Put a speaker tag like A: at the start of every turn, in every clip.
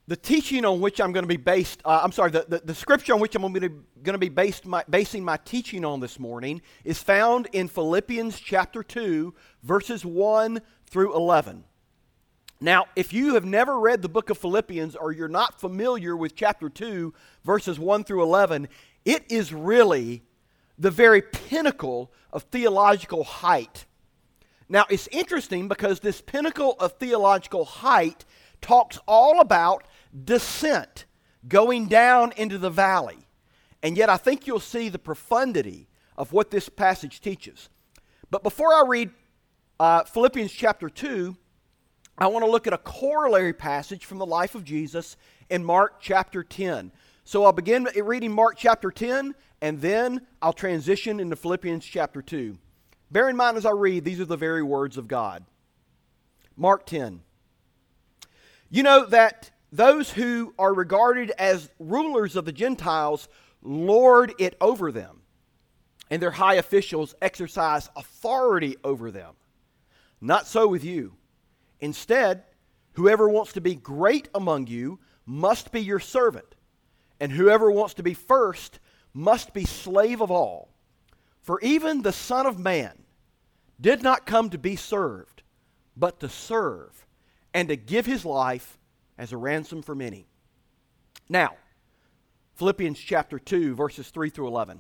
A: The teaching on which I'm going to be based, the scripture on which I'm going to be basing my teaching on this morning is found in Philippians chapter 2, verses 1 through 11. Now, if you have never read the book of Philippians or you're not familiar with chapter 2, verses 1 through 11, it is really the very pinnacle of theological height. Now, it's interesting because this pinnacle of theological height talks all about descent, going down into the valley. And yet I think you'll see the profundity of what this passage teaches. But before I read Philippians chapter 2, I want to look at a corollary passage from the life of Jesus in Mark chapter 10. So I'll begin reading Mark chapter 10, and then I'll transition into Philippians chapter 2. Bear in mind as I read, these are the very words of God. Mark 10. You know that those who are regarded as rulers of the Gentiles lord it over them, and their high officials exercise authority over them. Not so with you. Instead, whoever wants to be great among you must be your servant, and whoever wants to be first must be slave of all. For even the Son of Man did not come to be served, but to serve, and to give his life as a ransom for many. Now, Philippians chapter 2, verses 3 through 11.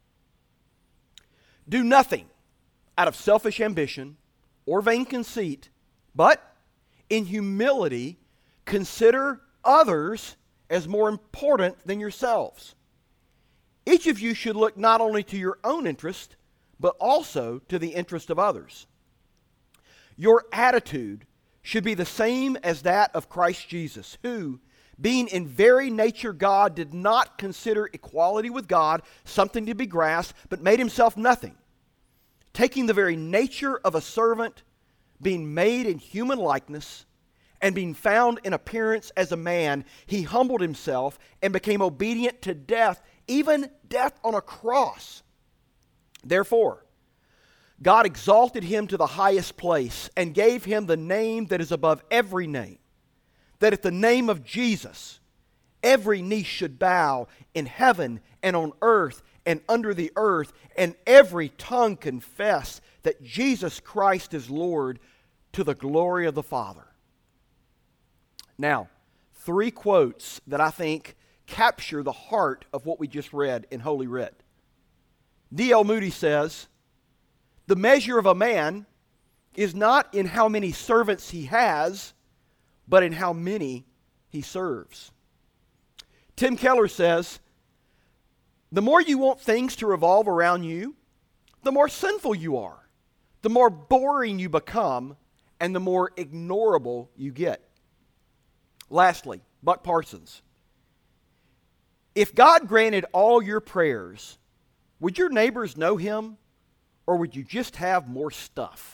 A: Do nothing out of selfish ambition or vain conceit, but in humility consider others as more important than yourselves. Each of you should look not only to your own interest, but also to the interest of others. Your attitude should be the same as that of Christ Jesus, who, being in very nature God, did not consider equality with God something to be grasped, but made himself nothing, taking the very nature of a servant, being made in human likeness, and being found in appearance as a man, he humbled himself and became obedient to death, even death on a cross. Therefore, God exalted him to the highest place and gave him the name that is above every name, that at the name of Jesus, every knee should bow in heaven and on earth and under the earth, and every tongue confess that Jesus Christ is Lord, to the glory of the Father. Now, 3 quotes that I think capture the heart of what we just read in Holy Writ. D.L. Moody says, the measure of a man is not in how many servants he has, but in how many he serves. Tim Keller says, the more you want things to revolve around you, the more sinful you are, the more boring you become, and the more ignorable you get. Lastly, Buck Parsons. If God granted all your prayers, would your neighbors know him, or would you just have more stuff?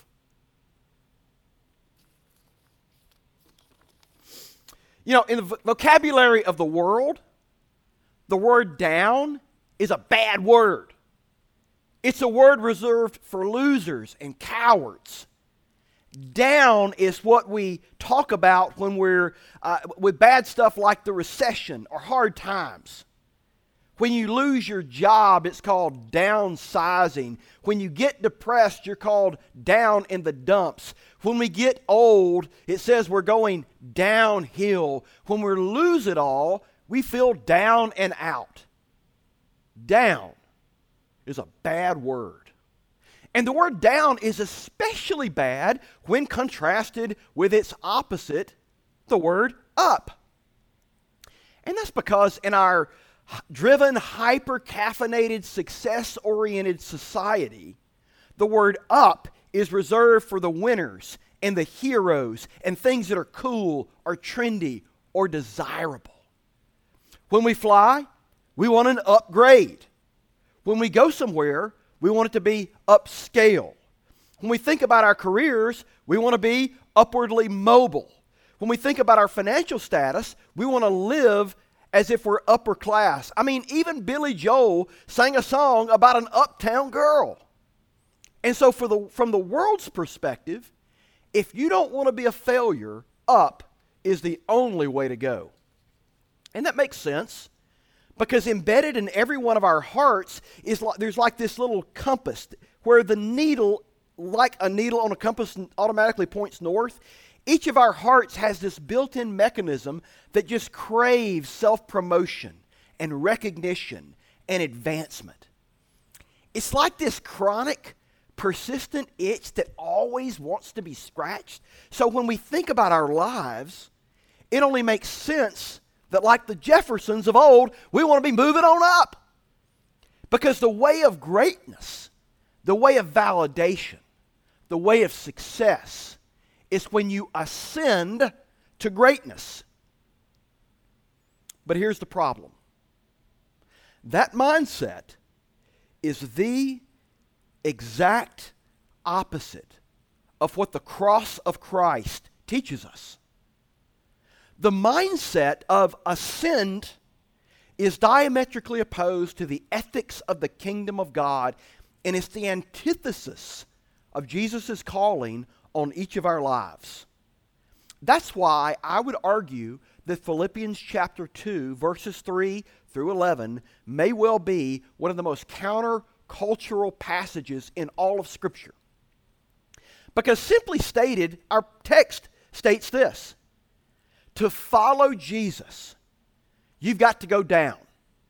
A: You know, in the vocabulary of the world, the word down is a bad word. It's a word reserved for losers and cowards. Down is what we talk about when we're with bad stuff like the recession or hard times. When you lose your job, it's called downsizing. When you get depressed, you're called down in the dumps. When we get old, it says we're going downhill. When we lose it all, we feel down and out. Down is a bad word. And the word down is especially bad when contrasted with its opposite, the word up. And that's because in our driven, hyper-caffeinated, success-oriented society, the word up is reserved for the winners and the heroes and things that are cool or trendy or desirable. When we fly, we want an upgrade. When we go somewhere, we want it to be upscale. When we think about our careers, we want to be upwardly mobile. When we think about our financial status, we want to live as if we're upper class. I mean, even Billy Joel sang a song about an uptown girl. And so from the world's perspective, if you don't want to be a failure, up is the only way to go. And that makes sense because embedded in every one of our hearts is there's like this little compass where the needle, like a needle on a compass, automatically points north. Each of our hearts has this built-in mechanism that just craves self-promotion and recognition and advancement. It's like this chronic, persistent itch that always wants to be scratched. So when we think about our lives, it only makes sense that, like the Jeffersons of old, we want to be moving on up. Because the way of greatness, the way of validation, the way of success is when you ascend to greatness. But here's the problem. That mindset is the exact opposite of what the cross of Christ teaches us. The mindset of ascend is diametrically opposed to the ethics of the kingdom of God, and it's the antithesis of Jesus' calling on each of our lives. That's why I would argue that Philippians chapter 2, verses 3 through 11 may well be one of the most counter-cultural passages in all of Scripture. Because simply stated, our text states this: to follow Jesus, you've got to go down.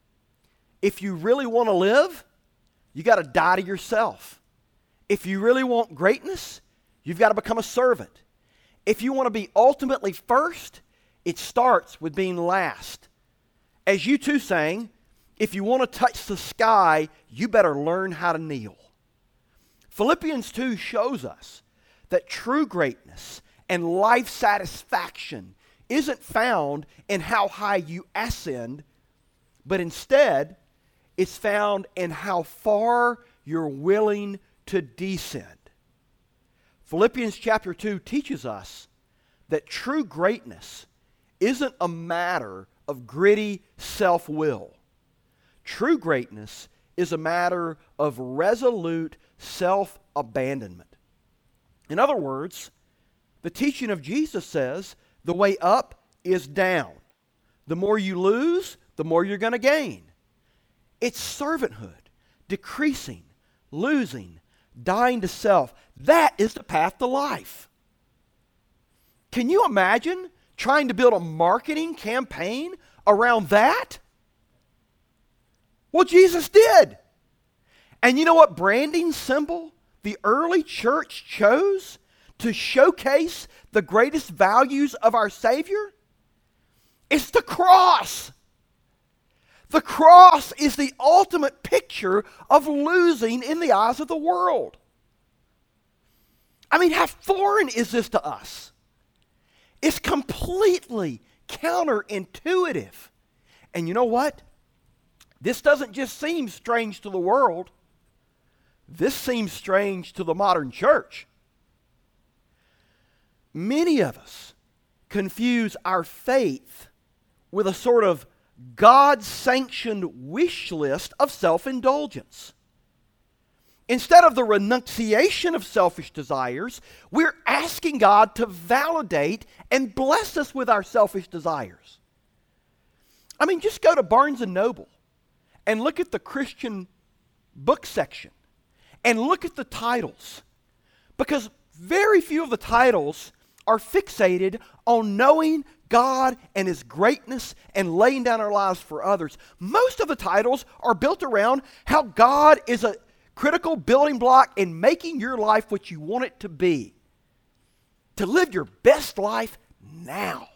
A: If you really want to live, you got to die to yourself. If you really want greatness, you've got to become a servant. If you want to be ultimately first, it starts with being last. As you two sang, if you want to touch the sky, you better learn how to kneel. Philippians 2 shows us that true greatness and life satisfaction isn't found in how high you ascend, but instead, it's found in how far you're willing to descend. Philippians chapter 2 teaches us that true greatness isn't a matter of gritty self-will. True greatness is a matter of resolute self-abandonment. In other words, the teaching of Jesus says the way up is down. The more you lose, the more you're going to gain. It's servanthood, decreasing, losing, dying to self. That is the path to life. Can you imagine trying to build a marketing campaign around that? Well, Jesus did. And you know what branding symbol the early church chose to showcase the greatest values of our Savior? It's the cross. The cross is the ultimate picture of losing in the eyes of the world. I mean, how foreign is this to us? It's completely counterintuitive. And you know what? This doesn't just seem strange to the world. This seems strange to the modern church. Many of us confuse our faith with a sort of God-sanctioned wish list of self-indulgence. Instead of the renunciation of selfish desires, we're asking God to validate and bless us with our selfish desires. I mean, just go to Barnes & Noble and look at the Christian book section and look at the titles. Because very few of the titles are fixated on knowing God and His greatness and laying down our lives for others. Most of the titles are built around how God is a critical building block in making your life what you want it to be. To live your best life now.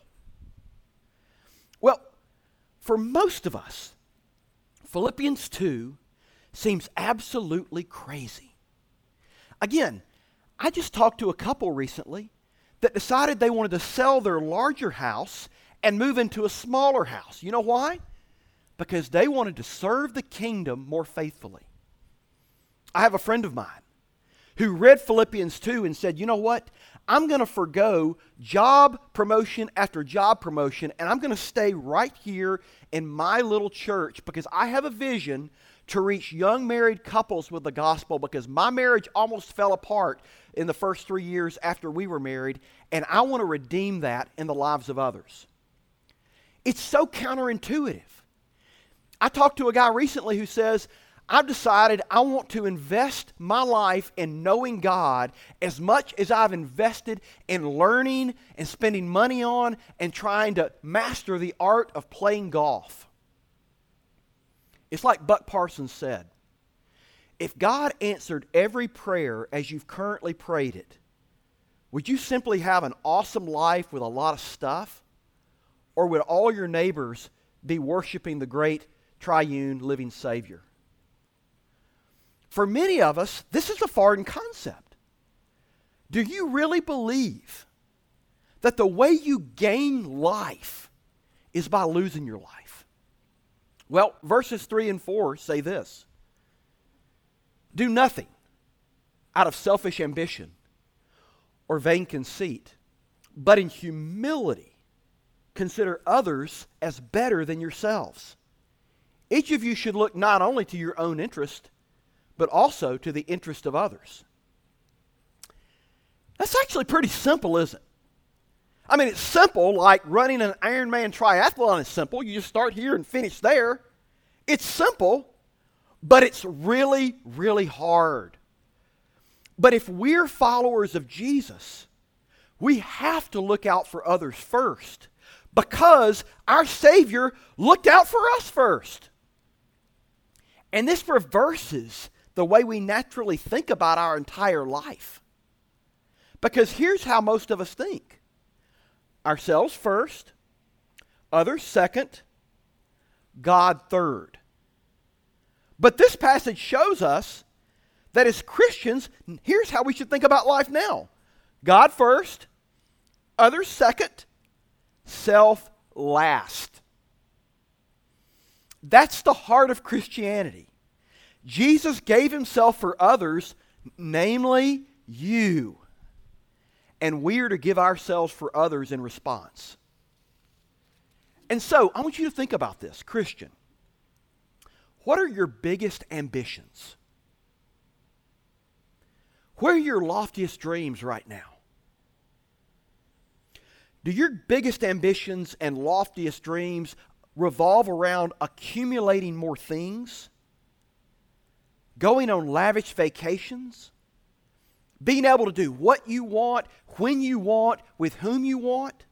A: Well, for most of us, Philippians 2 seems absolutely crazy. Again, I just talked to a couple recently that decided they wanted to sell their larger house and move into a smaller house. You know why? Because they wanted to serve the kingdom more faithfully. I have a friend of mine who read Philippians 2 and said, you know what? I'm going to forgo job promotion after job promotion, and I'm going to stay right here in my little church because I have a vision to reach young married couples with the gospel, because my marriage almost fell apart in the first 3 years after we were married, and I want to redeem that in the lives of others. It's so counterintuitive. I talked to a guy recently who says, I've decided I want to invest my life in knowing God as much as I've invested in learning and spending money on and trying to master the art of playing golf. It's like Buck Parsons said, if God answered every prayer as you've currently prayed it, would you simply have an awesome life with a lot of stuff? Or would all your neighbors be worshiping the great triune living Savior? For many of us, this is a foreign concept. Do you really believe that the way you gain life is by losing your life? Well, verses 3 and 4 say this. Do nothing out of selfish ambition or vain conceit, but in humility consider others as better than yourselves. Each of you should look not only to your own interest, but also to the interest of others. That's actually pretty simple, isn't it? I mean, it's simple, like running an Ironman triathlon is simple. You just start here and finish there. It's simple, but it's really, really hard. But if we're followers of Jesus, we have to look out for others first, because our Savior looked out for us first. And this reverses the way we naturally think about our entire life. Because here's how most of us think. Ourselves first, others second, God third. But this passage shows us that as Christians, here's how we should think about life now. God first, others second, self last. That's the heart of Christianity. Jesus gave himself for others, namely you. And we are to give ourselves for others in response. And so, I want you to think about this, Christian. What are your biggest ambitions? What are your loftiest dreams right now? Do your biggest ambitions and loftiest dreams revolve around accumulating more things? Going on lavish vacations? Being able to do what you want, when you want, with whom you want?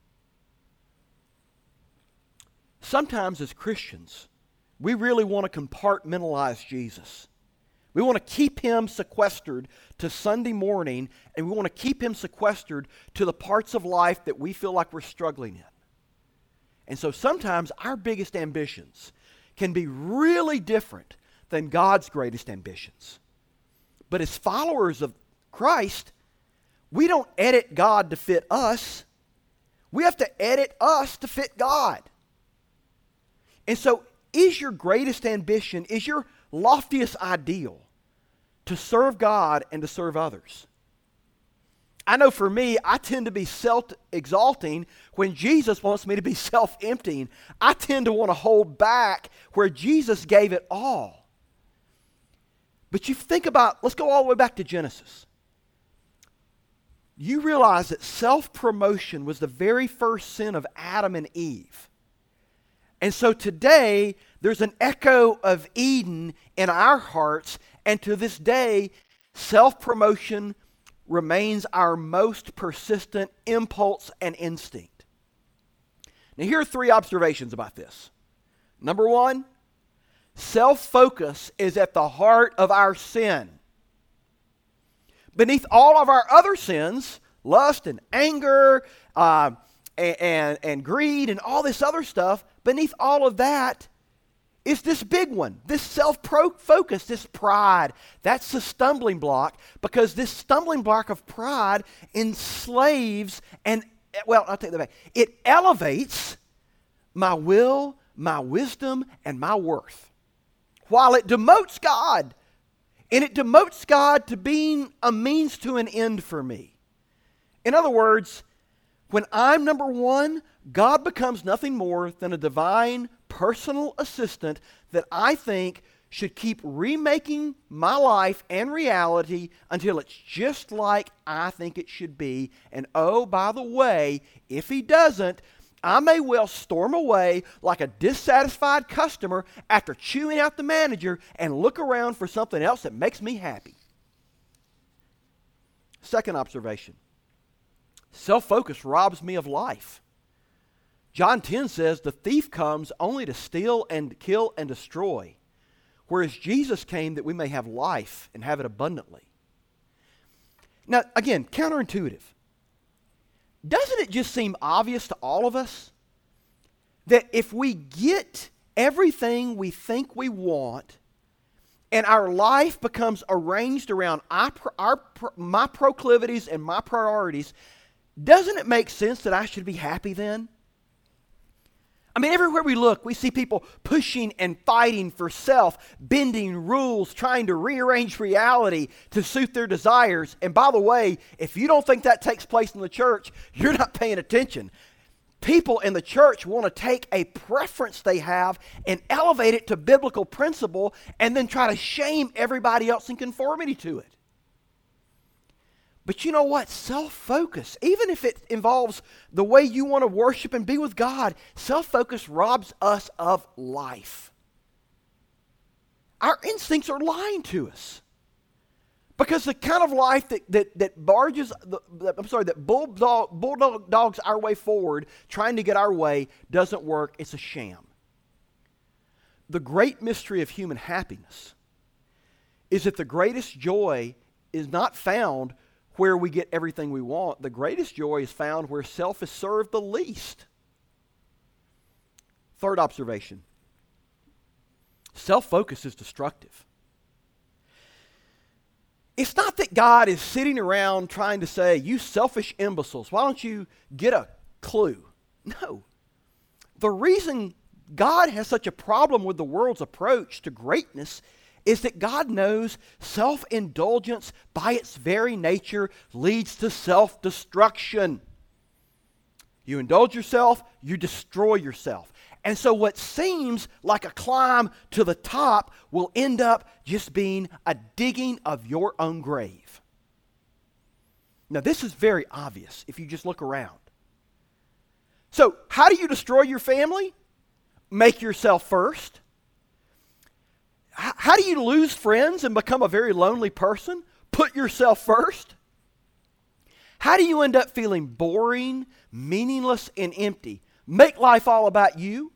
A: Sometimes as Christians, we really want to compartmentalize Jesus. We want to keep him sequestered to Sunday morning, and we want to keep him sequestered to the parts of life that we feel like we're struggling in. And so sometimes our biggest ambitions can be really different than God's greatest ambitions. But as followers of Christ, we don't edit God to fit us. We have to edit us to fit God. And so, is your greatest ambition, is your loftiest ideal to serve God and to serve others? I know for me, I tend to be self-exalting when Jesus wants me to be self-emptying. I tend to want to hold back where Jesus gave it all. But you think about, let's go all the way back to Genesis. You realize that self-promotion was the very first sin of Adam and Eve. And so today, there's an echo of Eden in our hearts, and to this day, self-promotion remains our most persistent impulse and instinct. Now, here are 3 observations about this. Number 1, self-focus is at the heart of our sin. Beneath all of our other sins, lust and anger and greed and all this other stuff, beneath all of that is this big one, this self-focus, this pride. That's the stumbling block, because this stumbling block of pride enslaves and, well, I'll take that back. It elevates my will, my wisdom, and my worth, while it demotes God. And it demotes God to being a means to an end for me. In other words, when I'm number 1, God becomes nothing more than a divine personal assistant that I think should keep remaking my life and reality until it's just like I think it should be. And oh, by the way, if he doesn't, I may well storm away like a dissatisfied customer after chewing out the manager and look around for something else that makes me happy. Second observation, self-focus robs me of life. John 10 says, the thief comes only to steal and kill and destroy, whereas Jesus came that we may have life and have it abundantly. Now, again, counterintuitive. Doesn't it just seem obvious to all of us that if we get everything we think we want and our life becomes arranged around my proclivities and my priorities, doesn't it make sense that I should be happy then? I mean, everywhere we look, we see people pushing and fighting for self, bending rules, trying to rearrange reality to suit their desires. And by the way, if you don't think that takes place in the church, you're not paying attention. People in the church want to take a preference they have and elevate it to biblical principle and then try to shame everybody else in conformity to it. But you know what? Self-focus, even if it involves the way you want to worship and be with God, self-focus robs us of life. Our instincts are lying to us. Because the kind of life that bulldogs our way forward, trying to get our way, doesn't work. It's a sham. The great mystery of human happiness is that the greatest joy is not found where we get everything we want. The greatest joy is found where self is served the least. Third observation. Self-focus is destructive. It's not that God is sitting around trying to say, you selfish imbeciles, why don't you get a clue? No. The reason God has such a problem with the world's approach to greatness is that God knows self-indulgence by its very nature leads to self-destruction. You indulge yourself, you destroy yourself. And so what seems like a climb to the top will end up just being a digging of your own grave. Now this is very obvious if you just look around. So how do you destroy your family? Make yourself first. How do you lose friends and become a very lonely person? Put yourself first. How do you end up feeling boring, meaningless, and empty? Make life all about you.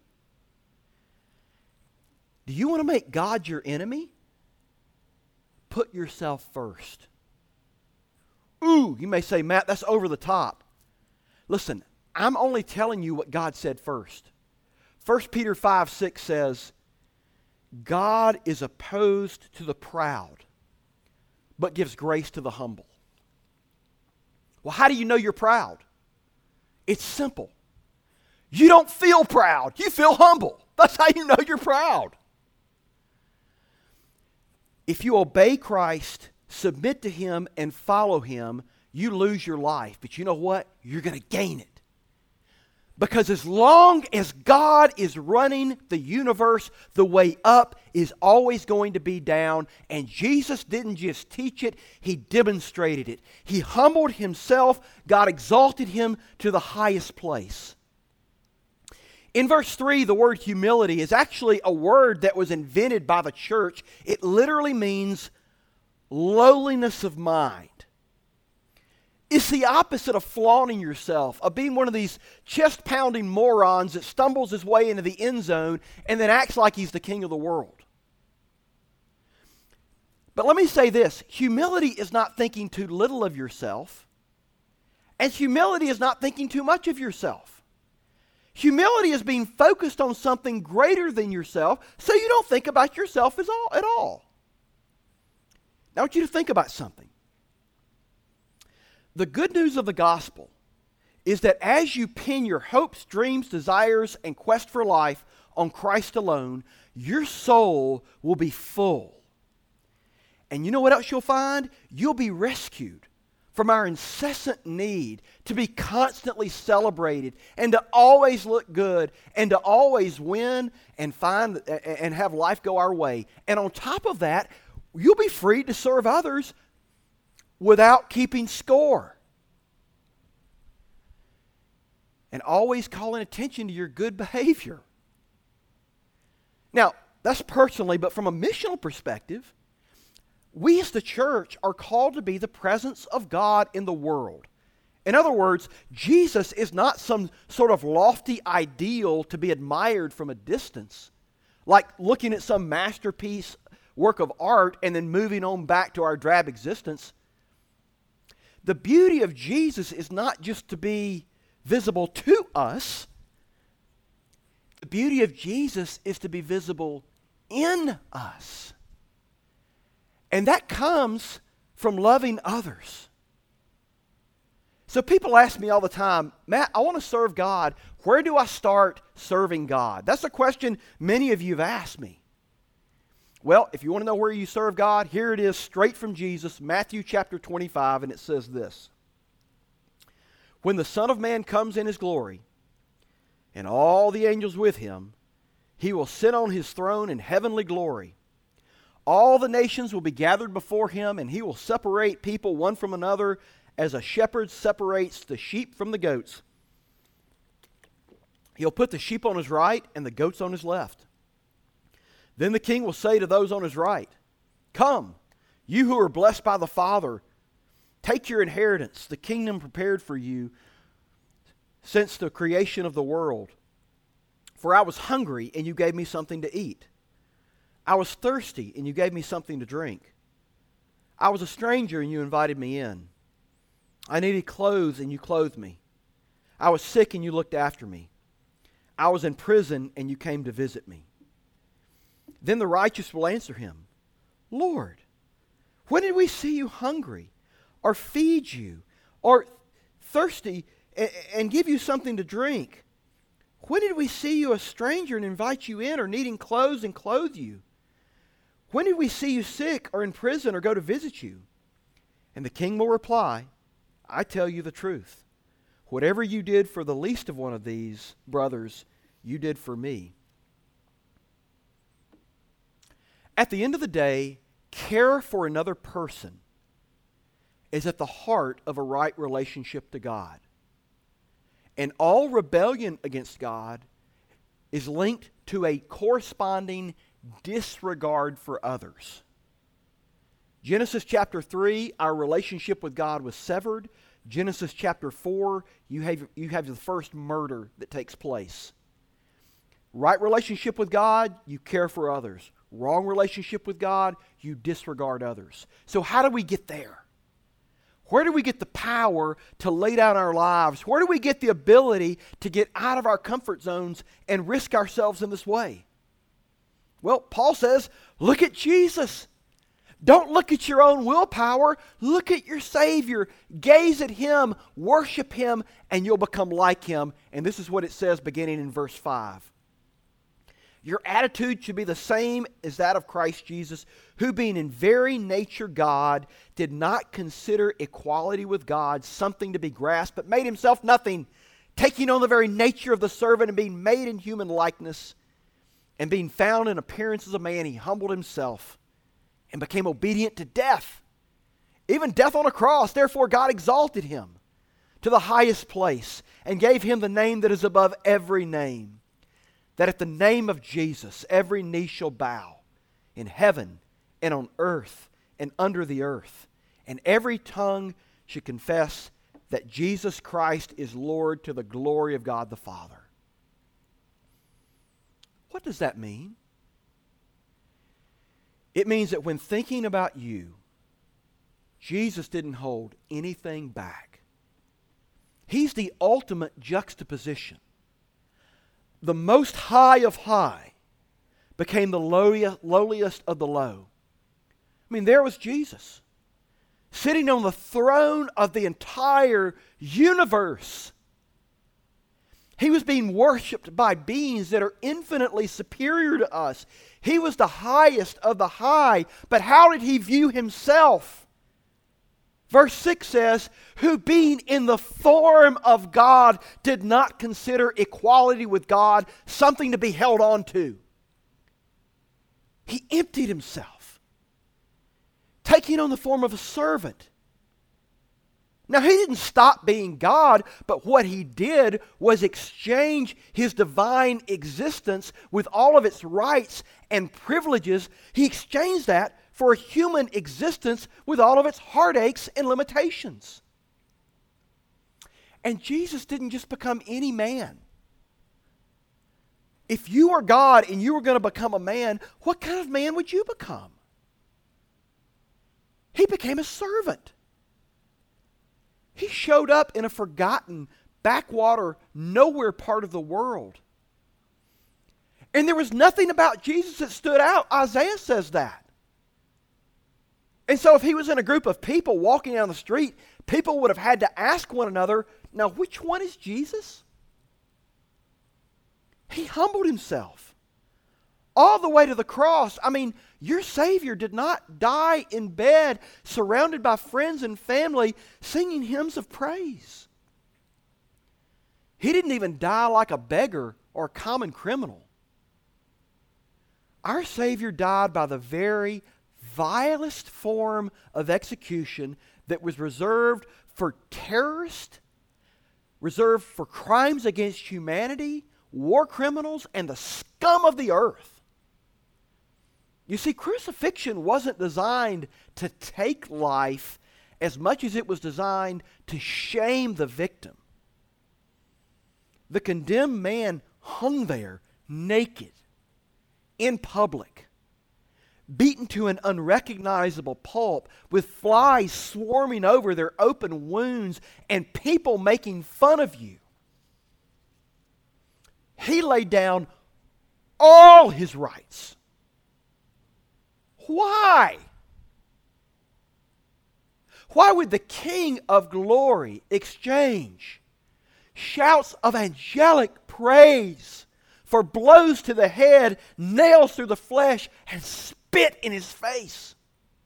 A: Do you want to make God your enemy? Put yourself first. Ooh, you may say, Matt, that's over the top. Listen, I'm only telling you what God said first. 1 Peter 5:6 says, God is opposed to the proud, but gives grace to the humble. Well, how do you know you're proud? It's simple. You don't feel proud. You feel humble. That's how you know you're proud. If you obey Christ, submit to Him, and follow Him, you lose your life. But you know what? You're going to gain it. Because as long as God is running the universe, the way up is always going to be down. And Jesus didn't just teach it, He demonstrated it. He humbled Himself. God exalted Him to the highest place. In verse 3, the word humility is actually a word that was invented by the church. It literally means lowliness of mind. It's the opposite of flaunting yourself, of being one of these chest-pounding morons that stumbles his way into the end zone and then acts like he's the king of the world. But let me say this, humility is not thinking too little of yourself, and humility is not thinking too much of yourself. Humility is being focused on something greater than yourself, so you don't think about yourself at all. Now I want you to think about something. The good news of the gospel is that as you pin your hopes, dreams, desires, and quest for life on Christ alone, your soul will be full. And you know what else you'll find? You'll be rescued from our incessant need to be constantly celebrated and to always look good and to always win and find and have life go our way. And on top of that, you'll be free to serve others without keeping score. and always calling attention to your good behavior. Now, that's personally, but from a missional perspective, we as the church are called to be the presence of God in the world. In other words, Jesus is not some sort of lofty ideal to be admired from a distance, like looking at some masterpiece work of art and then moving on back to our drab existence. The beauty of Jesus is not just to be visible to us. The beauty of Jesus is to be visible in us. And that comes from loving others. So people ask me all the time, Matt, I want to serve God. Where do I start serving God? That's a question many of you have asked me. Well, if you want to know where you serve God, here it is straight from Jesus, Matthew chapter 25, and it says this. When the Son of Man comes in his glory, and all the angels with him, he will sit on his throne in heavenly glory. All the nations will be gathered before him, and he will separate people one from another as a shepherd separates the sheep from the goats. He'll put the sheep on his right and the goats on his left. Then the king will say to those on his right, "Come, you who are blessed by the Father, take your inheritance, the kingdom prepared for you since the creation of the world. For I was hungry, and you gave me something to eat. I was thirsty, and you gave me something to drink. I was a stranger, and you invited me in. I needed clothes, and you clothed me. I was sick, and you looked after me. I was in prison, and you came to visit me." Then the righteous will answer him, "Lord, when did we see you hungry, or feed you, or thirsty, and give you something to drink? When did we see you a stranger and invite you in, or needing clothes and clothe you? When did we see you sick, or in prison, or go to visit you?" And the king will reply, "I tell you the truth. Whatever you did for the least of one of these brothers, you did for me." At the end of the day, care for another person is at the heart of a right relationship to God. And all rebellion against God is linked to a corresponding disregard for others. Genesis chapter 3, our relationship with God was severed. Genesis chapter 4, you have the first murder that takes place. Right relationship with God, you care for others. Wrong relationship with God, you disregard others. So how do we get there? Where do we get the power to lay down our lives? Where do we get the ability to get out of our comfort zones and risk ourselves in this way? Well, Paul says, look at Jesus. Don't look at your own willpower. Look at your Savior. Gaze at Him, worship Him, and you'll become like Him. And this is what it says beginning in verse 5. Your attitude should be the same as that of Christ Jesus, who being in very nature God, did not consider equality with God something to be grasped, but made Himself nothing, taking on the very nature of the servant and being made in human likeness, and being found in appearance as a man, He humbled Himself and became obedient to death, even death on a cross. Therefore God exalted Him to the highest place and gave Him the name that is above every name, that at the name of Jesus every knee shall bow in heaven and on earth and under the earth, and every tongue should confess that Jesus Christ is Lord, to the glory of God the Father. What does that mean? It means that when thinking about you, Jesus didn't hold anything back. He's the ultimate juxtaposition. The most high of high became the lowliest of the low. I mean, there was Jesus sitting on the throne of the entire universe. He was being worshipped by beings that are infinitely superior to us. He was the highest of the high, but how did He view Himself? Verse 6 says, who being in the form of God did not consider equality with God something to be held on to. He emptied Himself, taking on the form of a servant. Now, he didn't stop being God, but what he did was exchange his divine existence with all of its rights and privileges. He exchanged that for a human existence with all of its heartaches and limitations. And Jesus didn't just become any man. If you are God and you were going to become a man, what kind of man would you become? He became a servant. He showed up in a forgotten, backwater, nowhere part of the world. And there was nothing about Jesus that stood out. Isaiah says that. And so if he was in a group of people walking down the street, people would have had to ask one another, now which one is Jesus? He humbled himself all the way to the cross. I mean, your Savior did not die in bed surrounded by friends and family singing hymns of praise. He didn't even die like a beggar or a common criminal. Our Savior died by the very vilest form of execution that was reserved for terrorists, reserved for crimes against humanity, war criminals, and the scum of the earth. You see, crucifixion wasn't designed to take life as much as it was designed to shame the victim. The condemned man hung there naked, in public, beaten to an unrecognizable pulp, with flies swarming over their open wounds and people making fun of you. He laid down all his rights. Why? Why would the King of Glory exchange shouts of angelic praise for blows to the head, nails through the flesh, and spit in his face?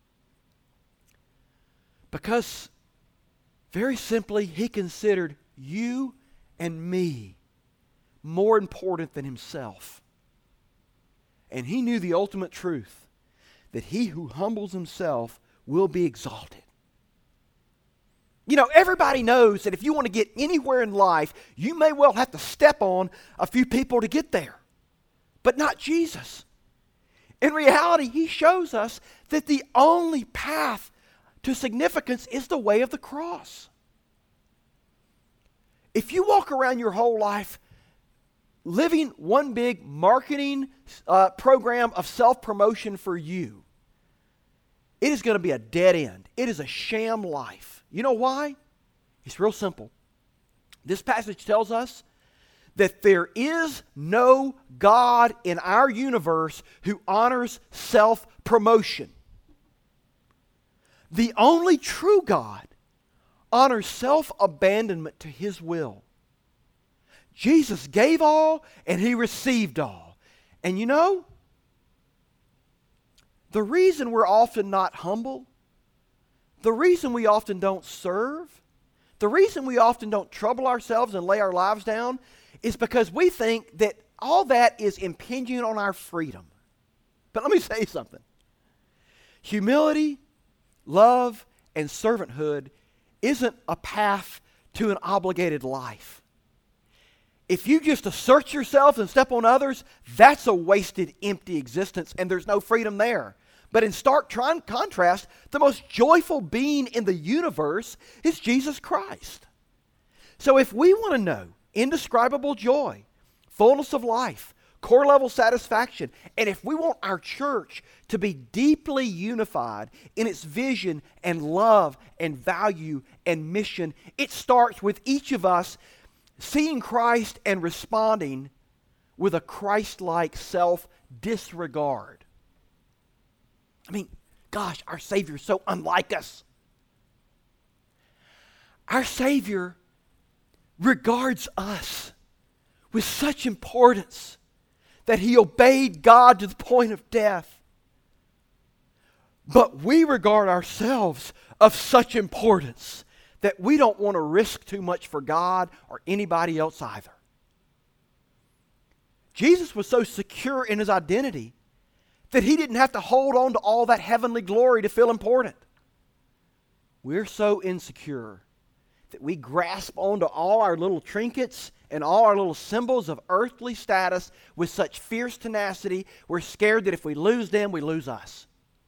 A: Because, very simply, he considered you and me more important than himself. And he knew the ultimate truth, that he who humbles himself will be exalted. You know, everybody knows that if you want to get anywhere in life, you may well have to step on a few people to get there. But not Jesus. In reality, he shows us that the only path to significance is the way of the cross. If you walk around your whole life living one big marketing program of self-promotion for you, it is going to be a dead end. It is a sham life. You know why? It's real simple. This passage tells us that there is no God in our universe who honors self-promotion. The only true God honors self-abandonment to his will. Jesus gave all and he received all. And you know, the reason we're often not humble, the reason we often don't serve, the reason we often don't trouble ourselves and lay our lives down is because we think that all that is impinging on our freedom. But let me say something. Humility, love, and servanthood isn't a path to an obligated life. If you just assert yourself and step on others, that's a wasted, empty existence, and there's no freedom there. But in stark contrast, the most joyful being in the universe is Jesus Christ. So if we want to know indescribable joy, fullness of life, core level satisfaction, and if we want our church to be deeply unified in its vision and love and value and mission, it starts with each of us seeing Christ and responding with a Christ-like self-disregard. I mean, gosh, our Savior is so unlike us. Our Savior regards us with such importance that he obeyed God to the point of death. But we regard ourselves of such importance that we don't want to risk too much for God or anybody else either. Jesus was so secure in his identity that he didn't have to hold on to all that heavenly glory to feel important. We're so insecure that we grasp onto all our little trinkets and all our little symbols of earthly status with such fierce tenacity, we're scared that if we lose them, we lose us.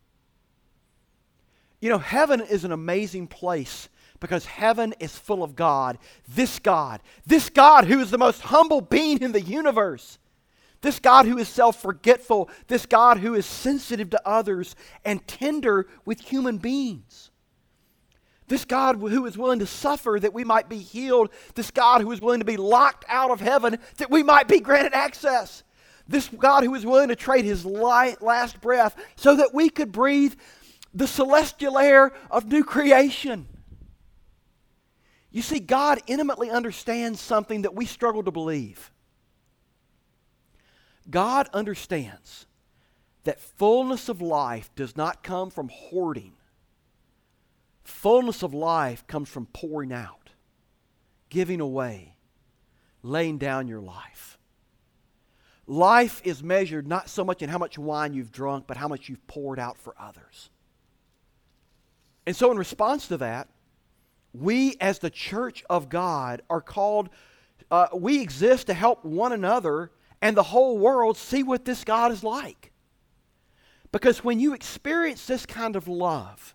A: You know, heaven is an amazing place because heaven is full of God. This God who is the most humble being in the universe. This God who is self-forgetful. This God who is sensitive to others and tender with human beings. This God who is willing to suffer that we might be healed. This God who is willing to be locked out of heaven that we might be granted access. This God who is willing to trade His last breath so that we could breathe the celestial air of new creation. You see, God intimately understands something that we struggle to believe. God understands that fullness of life does not come from hoarding. Fullness of life comes from pouring out, giving away, laying down your life. Life is measured not so much in how much wine you've drunk, but how much you've poured out for others. And so in response to that, we as the church of God are called, we exist to help one another and the whole world see what this God is like. Because when you experience this kind of love,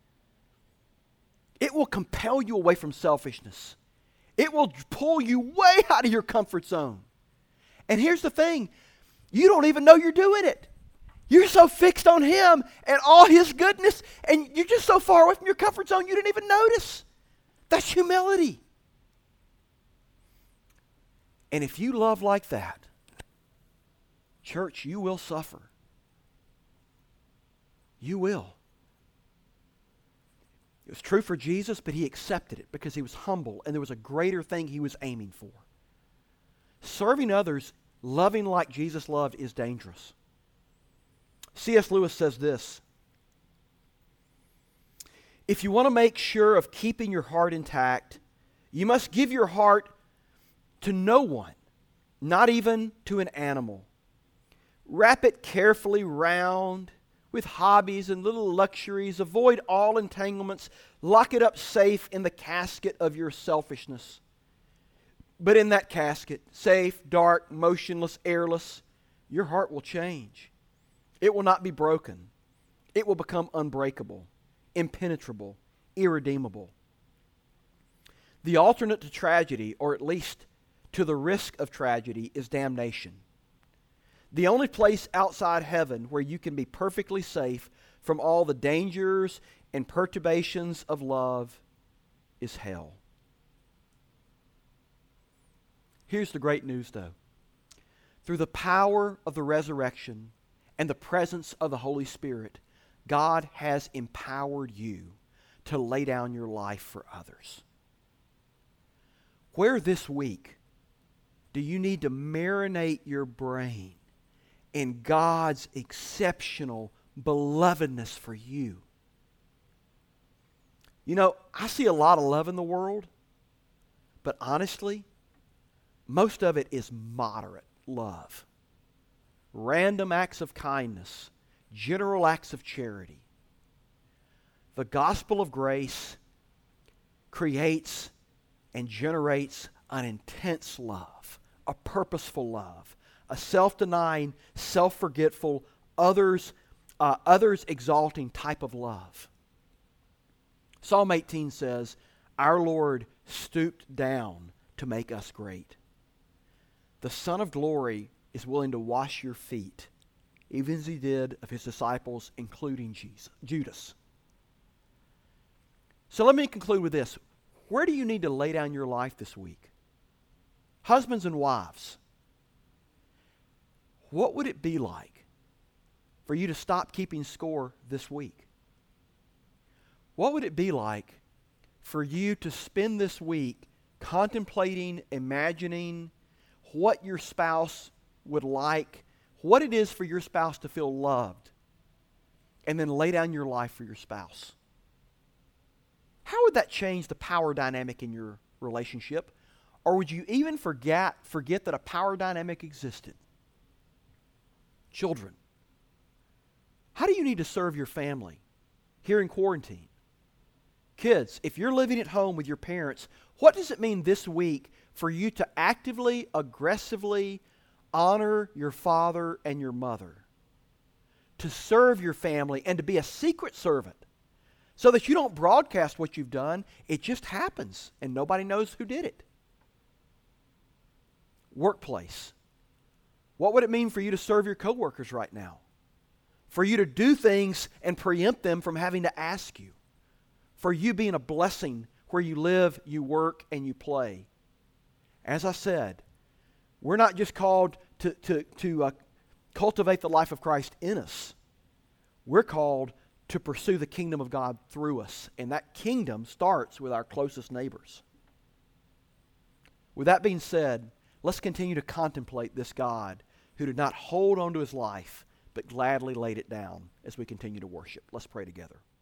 A: it will compel you away from selfishness. It will pull you way out of your comfort zone. And here's the thing, you don't even know you're doing it. You're so fixed on Him and all His goodness, and you're just so far away from your comfort zone you didn't even notice. That's humility. And if you love like that, church, you will suffer. You will. It was true for Jesus, but He accepted it because He was humble and there was a greater thing He was aiming for. Serving others, loving like Jesus loved, is dangerous. C.S. Lewis says this: if you want to make sure of keeping your heart intact, you must give your heart to no one, not even to an animal. Wrap it carefully round with hobbies and little luxuries. Avoid all entanglements. Lock it up safe in the casket of your selfishness. But in that casket, safe, dark, motionless, airless, your heart will change. It will not be broken. It will become unbreakable, impenetrable, irredeemable. The alternate to tragedy, or at least to the risk of tragedy, is damnation. The only place outside heaven where you can be perfectly safe from all the dangers and perturbations of love is hell. Here's the great news, though. Through the power of the resurrection and the presence of the Holy Spirit, God has empowered you to lay down your life for others. Where this week do you need to marinate your brain in God's exceptional belovedness for you? You know, I see a lot of love in the world, but honestly, most of it is moderate love. Random acts of kindness, general acts of charity. The gospel of grace creates and generates an intense love, a purposeful love, a self-denying, self-forgetful, others exalting type of love. Psalm 18 says, "Our Lord stooped down to make us great." The Son of Glory is willing to wash your feet, even as He did of His disciples, including Judas. So let me conclude with this. Where do you need to lay down your life this week? Husbands and wives, what would it be like for you to stop keeping score this week? What would it be like for you to spend this week contemplating, imagining what your spouse would like, what it is for your spouse to feel loved, and then lay down your life for your spouse? How would that change the power dynamic in your relationship? Or would you even forget that a power dynamic existed? Children, how do you need to serve your family here in quarantine? Kids, if you're living at home with your parents, what does it mean this week for you to actively, aggressively honor your father and your mother? To serve your family and to be a secret servant so that you don't broadcast what you've done. It just happens and nobody knows who did it. Workplace. What would it mean for you to serve your coworkers right now? For you to do things and preempt them from having to ask you. For you being a blessing where you live, you work, and you play. As I said, we're not just called to cultivate the life of Christ in us. We're called to pursue the kingdom of God through us. And that kingdom starts with our closest neighbors. With that being said, let's continue to contemplate this God who did not hold on to his life, but gladly laid it down as we continue to worship. Let's pray together.